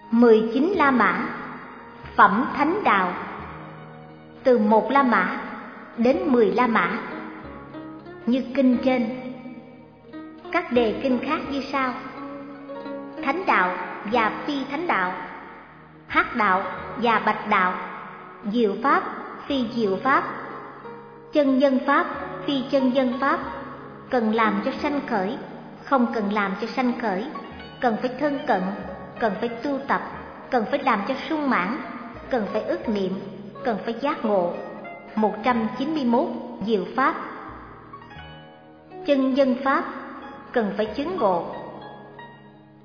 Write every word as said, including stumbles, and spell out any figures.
mười chín La Mã, phẩm thánh đạo. Từ một La Mã đến mười La Mã. Như kinh trên. Các đề kinh khác như sau: thánh đạo và phi thánh đạo, hắc đạo và bạch đạo, diệu pháp, phi diệu pháp, chân nhân pháp, phi chân nhân pháp, cần làm cho sanh khởi, không cần làm cho sanh khởi, cần phải thân cận, cần phải tu tập, cần phải làm cho sung mãn, cần phải ức niệm, cần phải giác ngộ. một trăm chín mươi mốt diệu pháp. Chân nhân pháp, cần phải chứng ngộ,